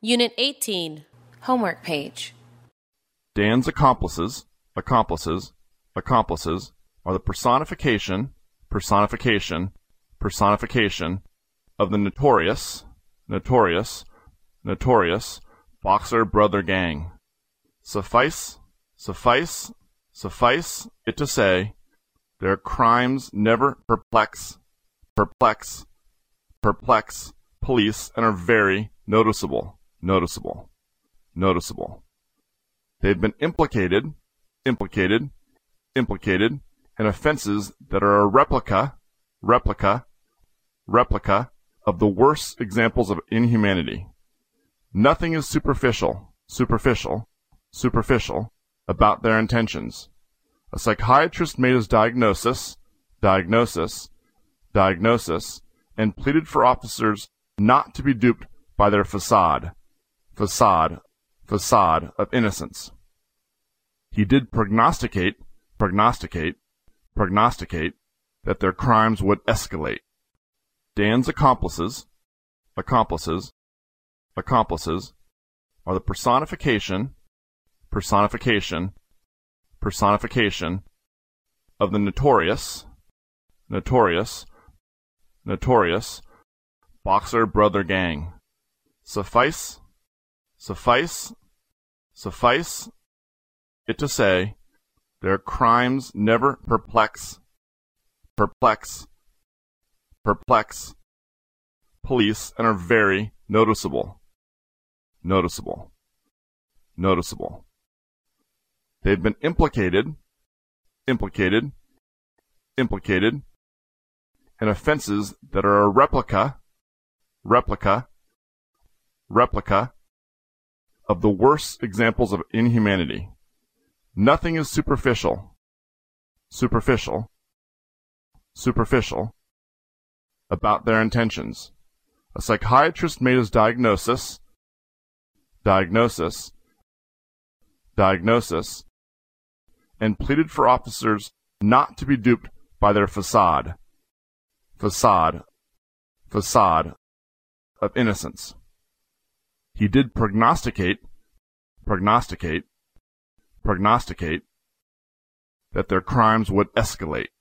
Unit 18, Homework Page. Dan's accomplices are the personification of the notorious Boxer Brother Gang. Suffice it to say, their crimes never perplex police and are very noticeable. They've been implicated in offenses that are a replica of the worst examples of inhumanity. Nothing is superficial about their intentions. A psychiatrist made his diagnosis, and pleaded for officers not to be duped by their facade of innocence. He did prognosticate that their crimes would escalate. Dan's accomplices are the personification of the notorious Boxer Brother Gang. Suffice it to say, their crimes never perplex police and are very noticeable. They've been implicated in offenses that are a replica of the worst examples of inhumanity. Nothing is superficial about their intentions. A psychiatrist made his diagnosis, and pleaded for officers not to be duped by their facade of innocence. He did prognosticate that their crimes would escalate.